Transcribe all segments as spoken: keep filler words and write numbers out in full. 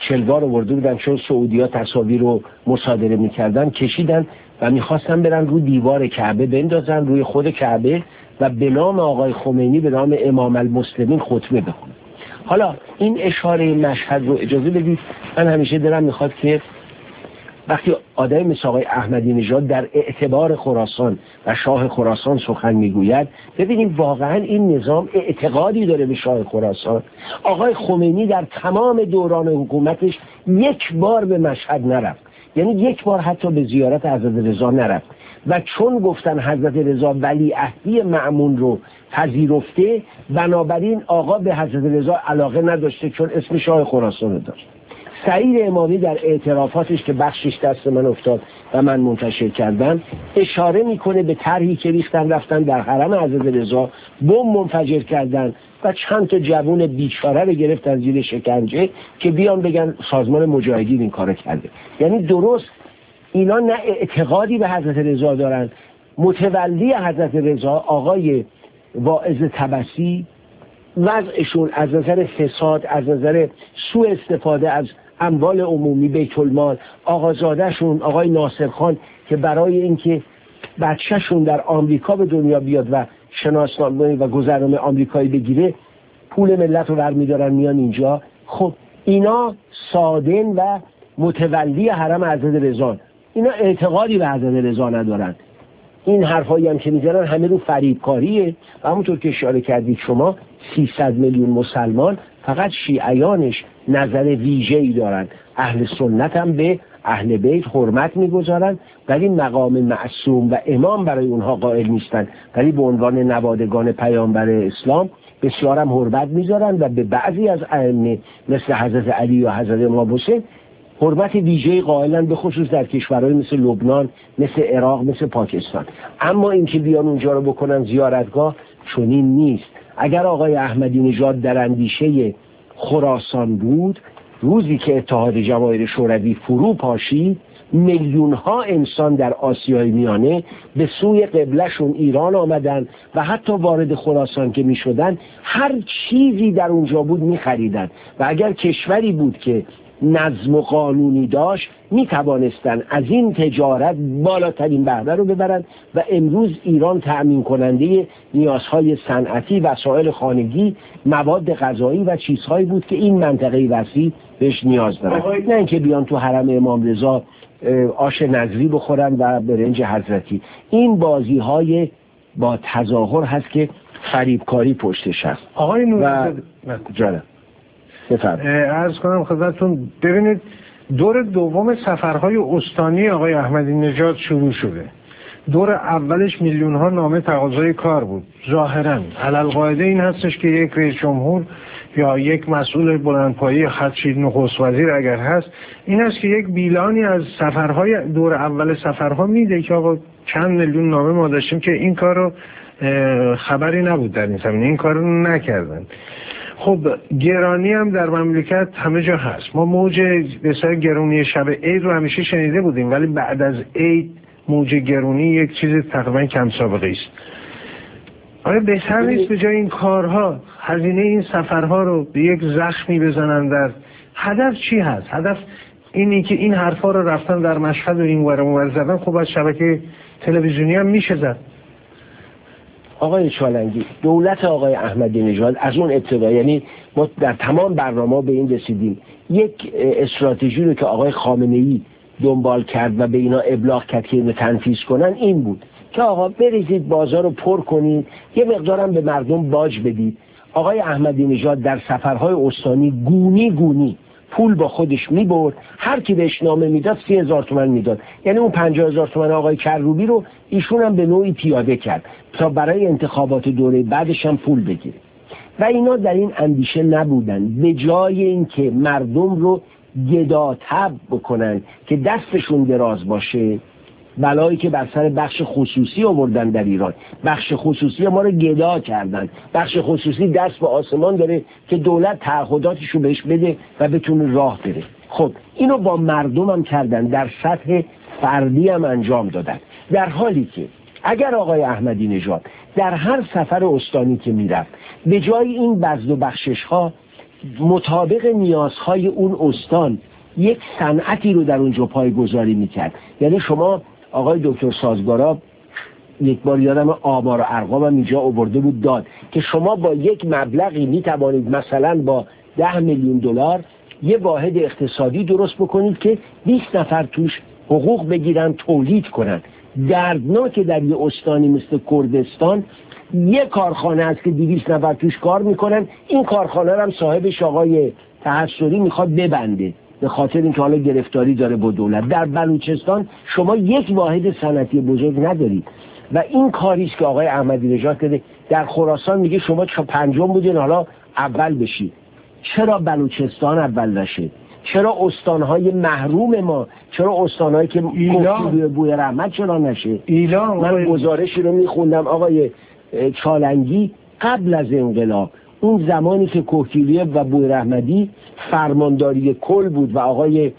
شلوار آورده بودن، چون سعودی‌ها تصاویر رو مصادره می‌کردن، کشیدن و می‌خواستن برن رو دیوار کعبه بندازن، روی خود کعبه، و به نام آقای خمینی، به نام امام المسلمین خطبه بخونن. حالا این اشاره مشهد رو اجازه بدید، من همیشه دلم میخواد که وقتی آدم مثل آقای احمدی نژاد در اعتبار خراسان و شاه خراسان سخن میگوید، ببینیم واقعا این نظام اعتقادی داره به شاه خراسان. آقای خمینی در تمام دوران حکومتش یک بار به مشهد نرفت، یعنی یک بار حتی به زیارت حضرت رضا نرفت، و چون گفتن حضرت رضا ولیعهدی مأمون رو پذیرفته، بنابراین آقا به حضرت رضا علاقه نداشته، چون اسم شاه خراسان رو داشت. سعید امامی در اعترافاتش که بخشش دست من افتاد و من منتشر کردم، اشاره میکنه به طرحی که ریختن رفتن در حرم حضرت رضا، بمب منفجر کردن و چند تا جوون بیچاره رو گرفتن زیر شکنجه که بیان بگن سازمان مجاهدین این کارو کرده. یعنی درست اینا نه اعتقادی به حضرت رضا دارن. متولی حضرت رضا آقای واعظ طبسی، وضعشون از نظر فساد، از نظر سوء استفاده از اموال عمومی، بیت المال، آقازادهشون آقای ناصر خان که برای اینکه بچهشون در آمریکا به دنیا بیاد و شناسنامه و گذرنامه آمریکایی بگیره، پول ملت رو برمیدارن میان اینجا. خب اینا سادن و متولی حرم حضرت رضا، اینا اعتقادی به حضرت رضا ندارن. این حرفایی هم که میزنن همه رو فریبکاریه و همونطور که اشاره کردید شما، سیصد میلیون مسلمان فقط شیعیانش نظر ویژه‌ای دارن. اهل سنت هم به اهل بیت حرمت میگذارن، ولی مقام معصوم و امام برای اونها قائل نیستن، ولی به عنوان نوادگان پیامبر اسلام بسیار هم حرمت میذارن و به بعضی از ائمه مثل حضرت علی و حضرت امام حسین حرمت ویژه‌ای قائلن، به خصوص در کشورهای مثل لبنان، مثل عراق، مثل پاکستان. اما اینکه بیان اونجا رو بکنن زیارتگاه، چنین نیست. اگر آقای احمدی نژاد در اندیشه خراسان بود، روزی که اتحاد جماهیر شوروی فرو پاشید، میلیون ها انسان در آسیای میانه به سوی قبلشون ایران آمدن و حتی وارد خراسان که می شدن هر چیزی در اونجا بود می خریدن، و اگر کشوری بود که نظم و قانونی داشت می توانستن از این تجارت بالاترین بهره رو ببرن، و امروز ایران تأمین کننده نیازهای صنعتی، وسایل خانگی، مواد غذایی و چیزهایی بود که این منطقه وسیع بهش نیاز داره. نه اینکه بیان تو حرم امام رضا آش نظری بخورن و برنج حضرتی. این بازی های با تظاهر هست که فریبکاری پشتش هست. آقای نور جانم عرض کنم خدمتتون، ببینید دور دوم سفرهای استانی آقای احمدی نژاد شروع شده. دور اولش میلیون ها نامه تقاضای کار بود. ظاهرا علالقاعده این هستش که یک رئیس جمهور یا یک مسئول بلندپایه خدشی نخست وزیر اگر هست، این است که یک بیلانی از سفرهای دور اول سفرها میده که آقا چند میلیون نامه ما داشتیم که این کار رو خبری نبود در این زمینه، این کار رو نکردن. خب گرانی هم در مملکت همه جا هست. ما موج بسیار گرونی شب عید رو همیشه شنیده بودیم، ولی بعد از عید موج گرونی یک چیز تقریبا کم سابقه است. آیا بهتر نیست به جای این کارها هزینه این سفرها رو به یک زخمی بزنن؟ در هدف چی هست؟ هدف اینی که این حرفا رو رفتن در مشهد و این ور اون ور زدن. خب از شبکه تلویزیونی هم میشه زد. آقای چالنگی، دولت آقای احمدی نژاد از اون ابتدا، یعنی ما در تمام برنامه به این رسیدیم، یک استراتژی رو که آقای خامنه‌ای دنبال کرد و به اینا ابلاغ کرد که اینو تنفیذ کنن این بود که آقا بریزید بازار رو پر کنید، یه مقدارم به مردم باج بدید. آقای احمدی نژاد در سفرهای استانی گونی گونی پول با خودش میبرد، هر کی بهش نامه میداد سی هزار تومن میداد، یعنی اون پنجاه هزار تومن آقای کروبی رو ایشون هم به نوعی پیاده کرد تا برای انتخابات دوره بعدش هم پول بگیره. و اینا در این اندیشه نبودن، به جای اینکه مردم رو گداطب بکنن که دستشون دراز باشه، بلایی که بر سر بخش خصوصی آوردن در ایران. بخش خصوصی ما رو گدا کردن. بخش خصوصی دست به آسمان داره که دولت تعهداتشو بهش بده و بتونه راه بره. خب اینو با مردم هم کردن، در سطح فردی هم انجام دادن، در حالی که اگر آقای احمدی نژاد در هر سفر استانی که میرفت به جای این بزد و بخشش ها مطابق نیازهای اون استان یک صنعتی رو در اونجا پایه‌گذاری میکرد. یعنی شما آقای دکتر سازگارا یک بار یادم آمار و ارقام هم اینجا آورده بود داد که شما با یک مبلغی میتوانید مثلا با ده میلیون دلار یه واحد اقتصادی درست بکنید که بیست نفر توش حقوق بگیرن، تولید کنن. دردناکه در یه استانی مثل کردستان یه کارخانه است که دویست نفر توش کار میکنن، این کارخانه هم صاحبش آقای تحصری میخواد ببنده به خاطر اینکه حالا گرفتاری داره با دولت. در بلوچستان شما یک واحد صنعتی بزرگ ندارید و این کاریست که آقای احمدی نژاد کرده. در خراسان میگه شما پنجم بودین حالا اول بشید. چرا بلوچستان اول نشه؟ چرا استانهای محروم ما، چرا استانهایی که کوهگیلوی بوی رحمت چرا نشه؟ ایلام من گزارشی رو میخوندم آقای چالنگی قبل از انقلاب، اون زمانی که کوهگیلوی و بوی رحمتی فرمانداری کل بود و آقای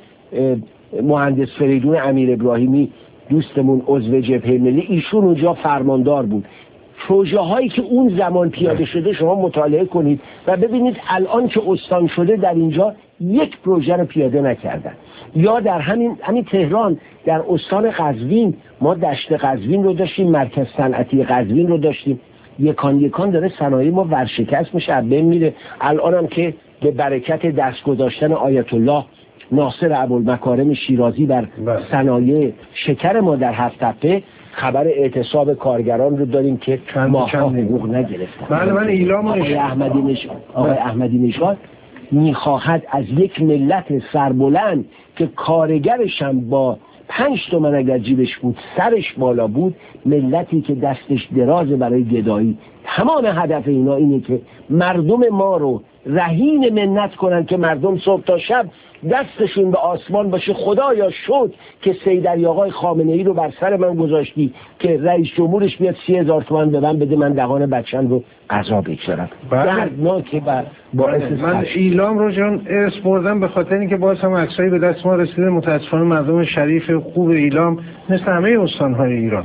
مهندس فریدون امیر ابراهیمی دوستمون عضو جبهه ملی ایشون اونجا فرماندار بود. پروژه هایی که اون زمان پیاده شده شما مطالعه کنید و ببینید الان که استان شده در اینجا یک پروژه رو پیاده نکردن. یا در همین همین تهران در استان قزوین ما دشت قزوین رو داشتیم، مرکز صنعتی قزوین رو داشتیم، یکان یکان داره صنایع ما ورشکست میشه، از بین میره. الان هم که به برکت دست گذاشتن آیت الله ناصر ابوالمکارم شیرازی بر صنایع شکر ما در هفت تپه خبر اعتصاب کارگران رو داریم که ماها حقوق نگرفتن. بله من ایلام آقای احمدی نژاد آقای احمدی نژاد میخواهد از یک ملت سربلند که کارگرش هم با پنج تومن اگر جیبش بود سرش بالا بود، ملتی که دستش درازه برای گدایی، تمام هدف اینا اینه که مردم ما رو رهین منت کنن که مردم صبح تا شب دستشون به آسمان باشه. خدایا شکر که سید علی آقای خامنه ای رو بر سر من گذاشتی که رئیس جمهورش بیاد سی هزار تومان به من بده، من دهان بچه‌م رو غذا بگذارم. دردناکه بر باعث من ایلام رو جان ارث بردم به خاطر اینکه باز هم عکسایی به دست ما رسیده. متاسفانه مردم شریف خوب ایلام مثل همه استان‌های ایران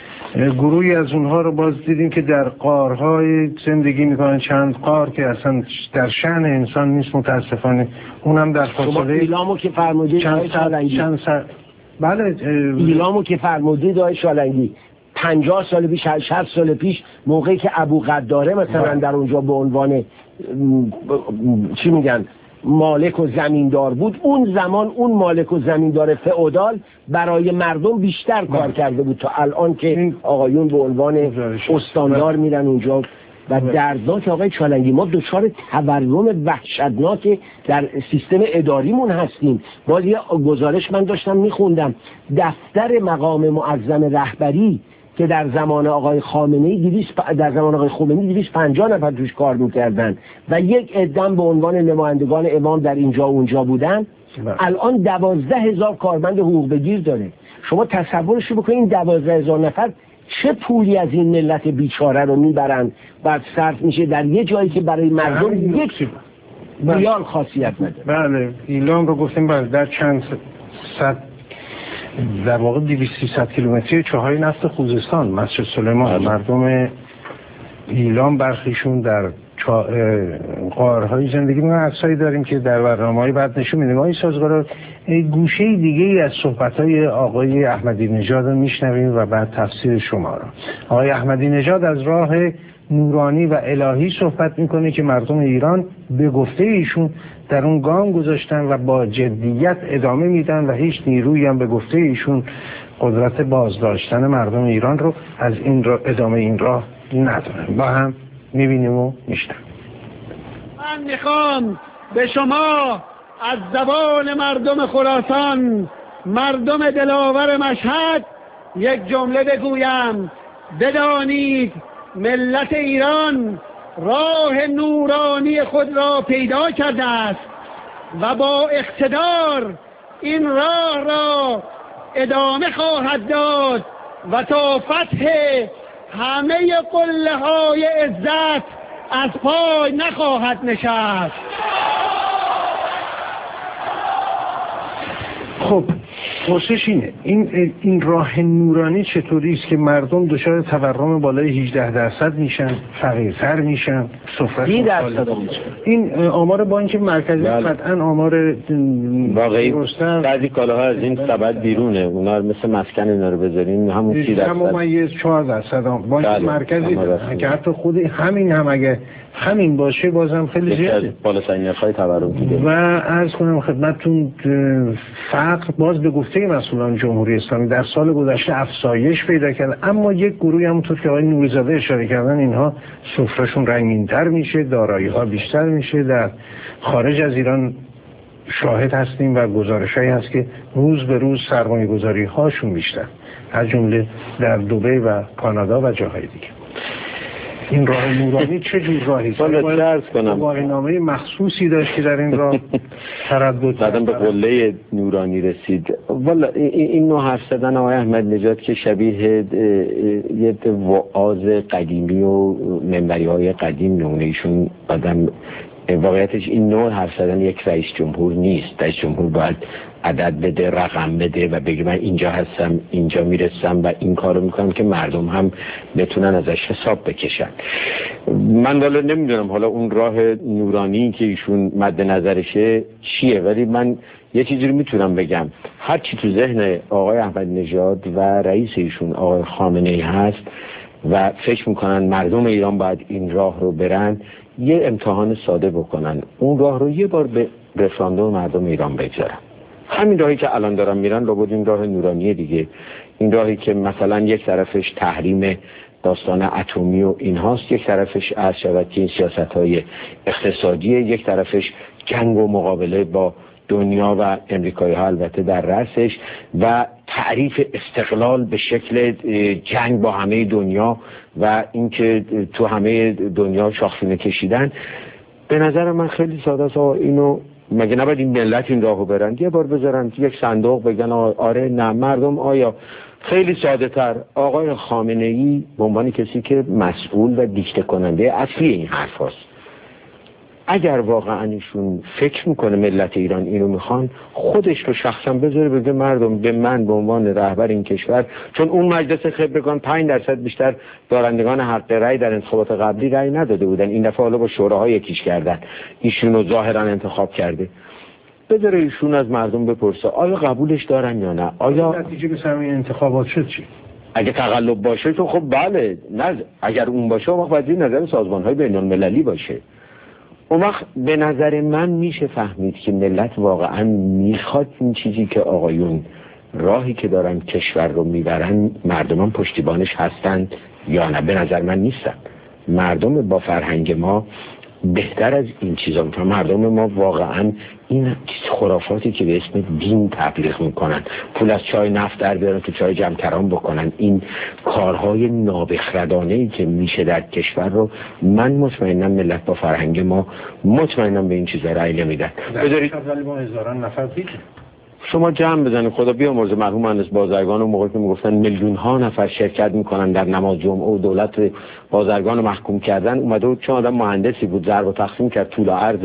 گروهی از اونها رو باز دیدیم که در غارهای زندگی میکنن، چند غار که اصلا در شأن انسان نیست متاسفانه. اونم در فاصله ایلامو که فرمودید چند شالنگی چند سر... بله ایلامو که فرمودید آقای شالنگی پنجاه سال پیش شصت سال پیش موقعی که ابو قداره مثلا در اونجا به عنوان چی میگن مالک و زمیندار بود، اون زمان اون مالک و زمیندار فئودال برای مردم بیشتر کار کرده بود تا الان که آقایون به عنوان استاندار میرن اونجا. و دردناک آقای چالنگی ما دچار تورم وحشتناک در سیستم اداریمون هستیم. باز یه گزارش من داشتم میخوندم، دفتر مقام معظم رهبری که در زمان آقای خامنه‌ای در زمان آقای خمینی دویست و پنجاه نفر توش کار میکردن و یک عدم به عنوان نمایندگان امام در اینجا و اونجا بودن، الان دوازده هزار کارمند حقوق بگیر داره. شما تصورش رو بکنید، این دوازده هزار نفر چه پولی از این ملت بیچاره رو میبرن بعد صرف میشه در یه جایی که برای مردم یک ریال خاصیت نداره. بله ایلام رو گفتیم بله در چند صد در واقع دویست سیصد کیلومتری چاهای نفت خوزستان مسجد سلیمان. مردم ایلام برخیشون در غارهای زندگی میکنن. عکسایی داریم که در برنامه‌های بعد نشون میدیم. آقای سازگارا گوشه دیگه ای از صحبت‌های آقای احمدی نژاد رو میشنویم و بعد تفسیر شما رو. آقای احمدی نژاد از راه نورانی و الهی صحبت میکنه که مردم ایران به گفته ایشون در اون گام گذاشتن و با جدیت ادامه میدن و هیچ نیرویی هم به گفته ایشون قدرت بازداشتن مردم ایران رو از این را ادامه این راه ندارن. با هم میبینیم و میشنویم. من میخوام به شما از زبان مردم خراسان، مردم دلاور مشهد یک جمله بگویم. بدانید ملت ایران راه نورانی خود را پیدا کرده است و با اقتدار این راه را ادامه خواهد داد و تا فتح همه قله های عزت از پای نخواهد نشست. خب پرسش اینه، این این راه نورانی چطوری است که مردم دچار تورم بالای هجده درصد میشن، فقیرتر میشن، سفرهشون درصد این آمار بانک مرکزی قطعا آمار واقعی بعضی کالاها از این سبد بیرونه، اونا مثل مسکن اینا رو بذاریم همون سی درصد ممیز چهار درصد بانک مرکزی که حتی خود همین هم اگه همین باشه بازم خیلی زیاده، بالاترین نرخ‌های تورم دیگه. و عرض کنم خدمتتون فقر باز به گفته مسئولان جمهوری اسلامی در سال گذشته افزایش پیدا کرد، اما یک گروهی همونطور که آقای نوری‌زاده اشاره کردن اینها سفرهشون رنگین‌تر میشه، دارایی‌ها بیشتر میشه. در خارج از ایران شاهد هستیم و گزارش‌هایی هست که روز به روز سرمایه‌گذاری هاشون بیشتر، از جمله در دبی و کانادا و جاهای دیگه. این راه نورانی چه جور راهی است؟ باید عرض کنم گواهینامه مخصوصی داشت که در این راه تردد بعدم به قله نورانی رسید. والا این نوع حرف زدن آقای احمد نژاد که شبیه یه وعاظ قدیمی و منبری های قدیم نمونه ایشون آدم، واقعیتش این نوع حرف زدن یک رئیس جمهور نیست. رئیس جمهور باید عدد بده، رقم بده و بگه من اینجا هستم، اینجا میرسم و این کارو میکنم که مردم هم بتونن ازش حساب بکشن. من والا نمیدونم حالا اون راه نورانی که ایشون مد نظرشه چیه، ولی من یه چیزی رو میتونم بگم، هر چی تو ذهن آقای احمد نژاد و رئیس ایشون آقای خامنه ای هست و فکر میکنن مردم ایران باید این راه رو برن، یه امتحان ساده بکنن، اون راه رو یه بار به رفراندوم مردم ایران بگذارن. همین راهی که الان دارن میرن لابد این راه نورانی دیگه، این راهی که مثلا یک طرفش تحریم داستان اتمی و این هاست، یک طرفش از شود که این سیاست‌های اقتصادیه، یک طرفش جنگ و مقابله با دنیا و امریکایی ها البته در رأسش و تعریف استقلال به شکل جنگ با همه دنیا و اینکه تو همه دنیا شاخشونه کشیدن. به نظر من خیلی ساده است. اینو مگه نباید این ملت این راهو برن، یه بار بذارن یک صندوق بگن آره نه مردم. آیا خیلی ساده تر آقای خامنه ای به عنوان کسی که مسئول و دیکته کننده اصلی این حرف هست، اگر واقعا ایشون فکر میکنه ملت ایران اینو میخوان، خودش رو شخصا بذاره بگه مردم به من به عنوان رهبر این کشور، چون اون مجلس خبرگان پنج درصد بیشتر دارندگان حق رأی در انتخابات قبلی رأی نداده بودن، این دفعه حالا با شوراها یکیش کردن، ایشون رو ظاهرا انتخاب کرده، بذاره ایشون از مردم بپرسه آیا قبولش دارن یا نه. آیا نتیجه به همین انتخابات شد چی؟ اگه تقلب باشه تو خب بله، نه اگر اون باشه اون وقت باید نظر سازمان‌های بین‌المللی باشه. اون وقت به نظر من میشه فهمید که ملت واقعا میخواد این چیزی که آقایون راهی که دارن کشور رو میبرن مردمان پشتیبانش هستن یا نه. به نظر من نیستن. مردم با فرهنگ ما بهتر از این چیزا میتونن. مردم ما واقعا این خرافاتی که به اسم دین تبلیغ میکنن، پول از چای نفت در بیارن تو چای جمکران بکنن، این کارهای نابخردانه‌ای که میشه در کشور رو، من مطمئنم ملت با فرهنگ ما مطمئنم به این چیزا رأی نمیدن. بذارید ولی ما هزاران نفر دیگه شما جمع بزنید، خدا بیامرز مرحوم مهندس بازرگان و موقعی که میگفتن میلیون ها نفر شرکت میکنن در نماز جمعه و دولت بازرگان رو محکوم کردن، اومده بود چون آدم مهندسی بود ضرب و تقسیم کرد طول و عرض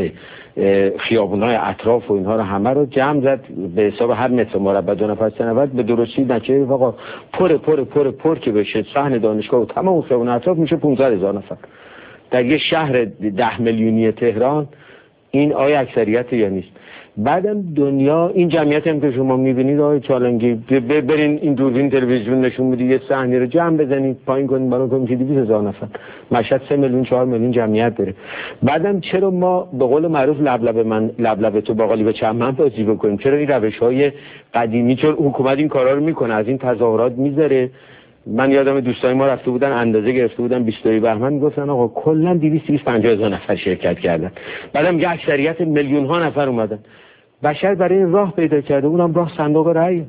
خیابونای اطراف و اینها رو همه رو جمع زد به حساب هر متر مربع دو نفر سه نفر به درستی نچه آقا پر پر پر پر که بشه صحن دانشگاه و تمام خیابون اطراف میشه پانزده هزار نفر در یه شهر ده میلیونی تهران. این آیا اکثریت یا نیست؟ بعدم دنیا این جمعیت هم که شما میبینید آقای چالنگی، برین این دوربین تلویزیون نشون میده یه صحنه رو جمع بزنید پایین کنید برای کنید که دویست هزار نفر، مشهد سه میلیون چهار میلیون جمعیت داره. بعدم چرا ما به قول معروف لبلب من لبلب تو باقالی به چمن بازی بکنیم؟ چرا این روش‌های قدیمی، چون حکومت این کارا رو میکنه، از این تظاهرات میذاره. من یادم دوستای ما رفته بودن اندازه گرفته بودن بیست و دو بهمن، میگفتن آقا کلا دویست تا دویست و پنجاه هزار نفر شرکت کردن، بعدم یه اکثریت میلیون ها نفر اومدن. بشر برای این راه پیدا کرده، اونم راه صندوق رأی.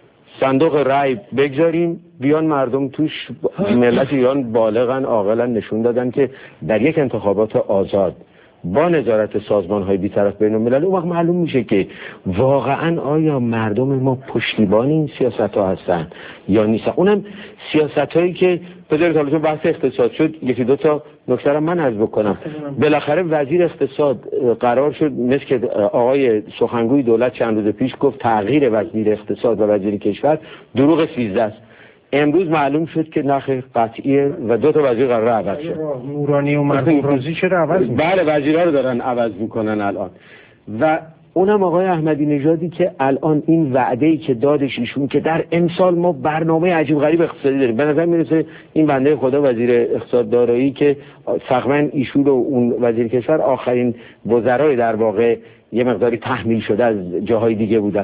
صندوق رأی بگذاریم بیان مردم توش. ملت ایران بالغن عاقلن نشون دادن که در یک انتخابات آزاد با نظارت سازمان‌های بی‌طرف بین‌المللی، اون وقت معلوم میشه که واقعا آیا مردم ما پشتیبان این سیاست‌ها هستن یا نیستن. اونم سیاست‌هایی که بذارید حالا چون بحث اقتصاد شد یکی دو تا نکته رو من عرض بکنم. بالاخره وزیر اقتصاد قرار شد، مثل که آقای سخنگوی دولت چند روز پیش گفت تغییر وزیر اقتصاد و وزیر کشور دروغ سیزده است. امروز معلوم شد که نخ قطعیه و دو تا وزیر قرار عوض شد. نورانی و مرحوم رازی چرا عوض می‌کنن؟ بله وزیرا رو دارن عوض میکنن الان. و اونم آقای احمدی نژادی که الان این وعده‌ای که دادش ایشون که در امسال ما برنامه عجیب غریب اقتصادی داریم، به نظر میرسه این بنده خدا وزیر اقتصاد دارایی که فقط ایشون و اون وزیر کشور آخرین وزرای در واقع یه مقداری تحمیل شده از جاهای دیگه بودن،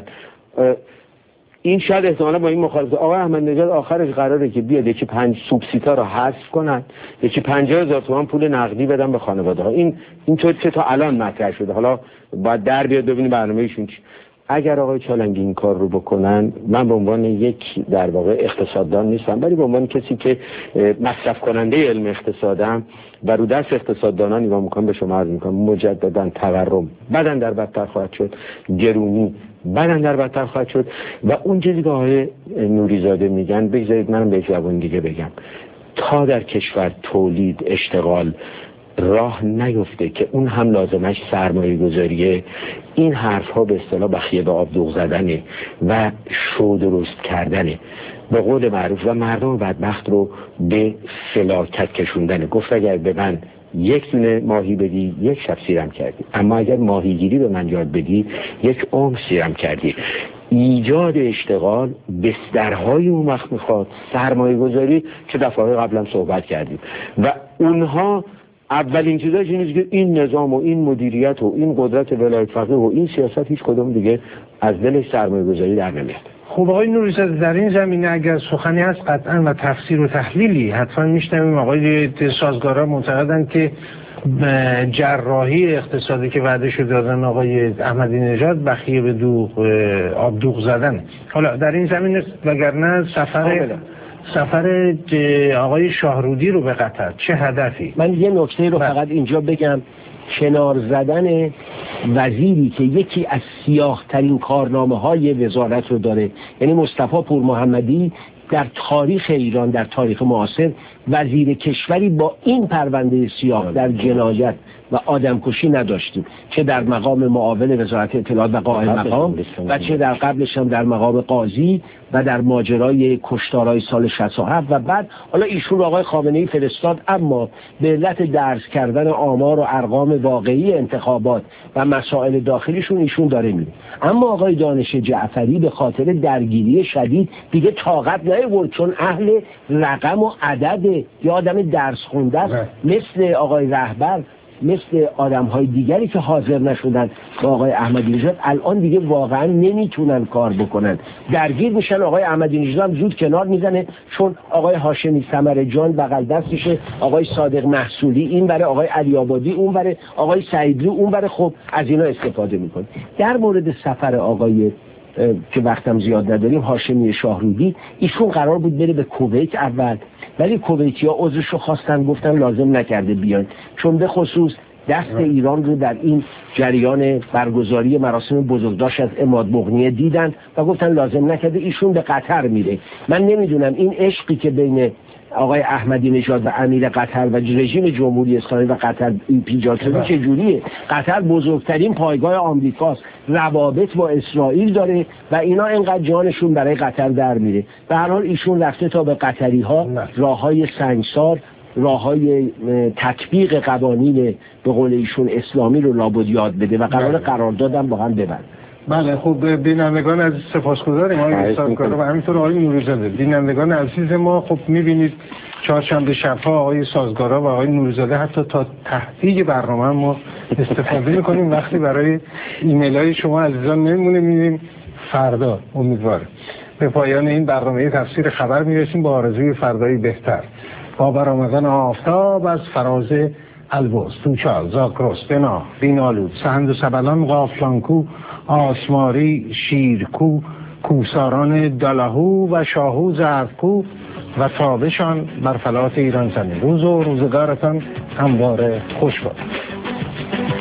این شاید احتمالا با این مخالفت آقای احمد نژاد آخرش قراره که بیاد یکی پنج سوبسیتا رو حذف کنن، یکی پنجاه هزار تومان پول نقدی بدن به خانواده ها. این اینطور که تا الان مطرح شده، حالا باید در بیاد ببینیم برنامه‌شون چی. اگر آقای چالنگی این کار رو بکنن، من به عنوان یک در واقع اقتصاددان نیستم، ولی به عنوان کسی که مصرف کننده علم اقتصادم و رو دست اقتصاددانان نگاه میکنم، به شما عرض میکنم مجددا تورم بعداً در بدتر خواهد شد، گرونی بعداً در بدتر خواهد شد و اون چیزی که آقای نوریزاده میگن، بگذارید منم به زبان دیگه بگم، تا در کشور تولید اشتغال راه نیفته که اون هم لازمش سرمایه گذاریه، این حرف ها به اصطلاح بخیه به آب دوغ زدنه و شو درست کردنه به قول معروف و مردم بدبخت رو به فلاکت کشوندنه. گفت اگر به من یک دونه ماهی بدی یک شب سیرم کردی، اما اگر ماهیگیری به من یاد بدی یک عمر سیرم کردی. ایجاد اشتغال بسترهای اون وقت میخواد، سرمایه گذاری که دفعه قبلا صحبت کردیم و اونها اولین چیزاش اینه که این نظام و این مدیریت و این قدرت ولایت فقیه و این سیاست هیچ کدوم دیگه از دلش سرمایه گذاری در نمیاد. خب آقای نوریزاده در این زمینه اگر سخنی هست قطعا و تفسیر و تحلیلی حتما میشنویم. آقای سازگارا معتقدن که جراحی اقتصادی که وعده شده دادن آقای احمدی نژاد بخیه به دوغ آب دوغ زدن. حالا در این زمینه وگرنه سفر سفر آقای شاهرودی رو به قطر چه هدفی؟ من یه نکته رو فقط اینجا بگم، کنار زدن وزیری که یکی از سیاه ترین کارنامه های وزارت رو داره، یعنی مصطفی پور محمدی در تاریخ ایران، در تاریخ معاصر وزیر کشوری با این پرونده سیاه در جنایت و آدمکشی نداشتیم، چه در مقام معاون وزارت اطلاعات و قائم مقام و چه در قبلش هم در مقام قاضی و در ماجرای کشتارهای سال شصت و هفت و بعد حالا ایشون آقای خامنه‌ای فرستاد، اما به علت درس کردن آمار و ارقام واقعی انتخابات و مسائل داخلیشون ایشون داره میره. اما آقای دانش جعفری به خاطر درگیری شدید دیگه طاقت نیاورد، چون اهل رقم و عدد یا آدم درس خونده است، مثل آقای رهبر، مثل آدم های دیگری که حاضر نشدن با آقای احمدی نژاد الان دیگه واقعا نمیتونن کار بکنن، درگیر میشن. آقای احمدی نژاد هم زود کنار میزنه، چون آقای هاشمی ثمرجان بغل دستشه، آقای صادق محصولی این بره، آقای علی آبادی اون بره، آقای سعیدلو اون بره، خب از اینا استفاده میکنه. در مورد سفر آقای که وقتم زیاد نداریم هاشمی شاهرودی، ایشون قرار بود بره به کویت اول، ولی کویتی‌ها عذرشو خواستن، گفتن لازم نکرده بیان، چون به خصوص دست ایران رو در این جریان برگزاری مراسم بزرگداشت از عماد مغنیه دیدن و گفتن لازم نکرده، ایشون به قطر میره. من نمیدونم این عشقی که بین آقای احمدی نژاد و امیر قطر و رژیم جمهوری اسلامی و قطر پیجا شده چجوریه. قطر بزرگترین پایگاه آمریکاست، روابط با اسرائیل داره و اینا اینقدر جانشون برای قطر در میره. به هر حال ایشون رفته تا به قطری ها راههای سنگسار، راههای تطبیق قوانین به قول ایشون اسلامی رو لابد یاد بده و قرار قراردادم با هم ببند. بله خب بینندگان عزیز سپاسگزاریم آقای سازگارا و همینطور آقای نوریزاده. بینندگان عزیز ما خب میبینید چهارشنبه شب‌ها آقای سازگارا و آقای نوریزاده حتی تا تهدید برنامه ما استفاده میکنیم. وقتی برای ایمیل های شما عزیزان نمیمونه میبینیم فردا امیدوارم به پایان این برنامه تفسیر خبر میرسیم با آرزوی فردایی بهتر، با برآمدن آفتاب از فراز البرز، توچال، زاکروس، بنا، بینالود، سهند و سبلان، غافلانکو، آسماری، شیرکو، کوساران دلهو و شاهو زرفکو و تابشان بر فلات ایران زمین. روز و روزگارتان همواره خوش باد.